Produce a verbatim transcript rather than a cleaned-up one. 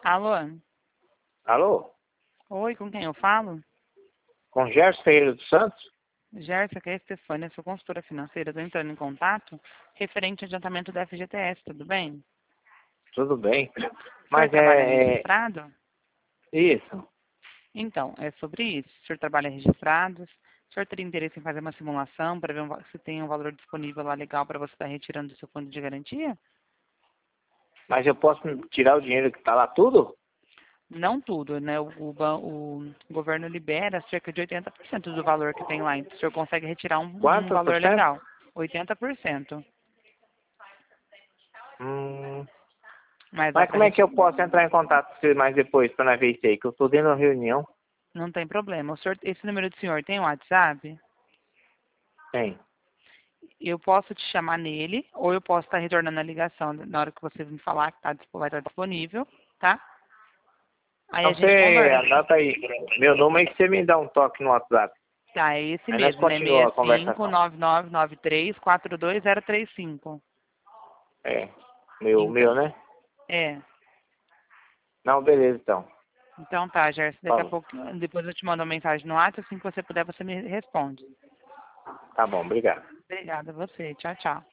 Alô? Alô? Oi, com quem eu falo? Com Gerson Ferreira dos Santos? Gerson, aqui é a Estefânia, sou consultora financeira. Estou entrando em contato referente ao adiantamento da F G T S, tudo bem? Tudo bem. O senhor Mas trabalha é, é... registrado? Isso. Então, é sobre isso. O senhor trabalha registrado? O senhor teria interesse em fazer uma simulação para ver um va- se tem um valor disponível lá legal para você estar retirando do seu fundo de garantia? Mas eu posso tirar o dinheiro que está lá tudo? Não tudo, né? O, o, ban- o governo libera cerca de oitenta por cento do valor que tem lá. Então, o senhor consegue retirar um, um Quanto por valor cento? legal. oitenta por cento. Hum... Mas dá Mas para como é que eu retirar. posso entrar em contato com você mais depois para nós ver isso aí? Que eu estou dentro da reunião. Não tem problema. O senhor, esse número do senhor tem WhatsApp? Tem. Eu posso te chamar nele, ou eu posso estar retornando a ligação na hora que você me falar que tá, dispo- vai estar disponível, tá? Aí a Então gente você conversa. anota aí. Meu número é que você me dá um toque no WhatsApp. Tá, é esse Aí nós mesmo, né? continuamos a seis cinco conversação. nove nove nove três quatro dois zero três cinco. É. Meu, meu, Então, né? é. Não, beleza então. Então tá, Gerson, daqui a Falou. pouco, depois eu te mando uma mensagem no WhatsApp, assim que você puder, você me responde. Tá bom, obrigado. Obrigada a você. Tchau, tchau.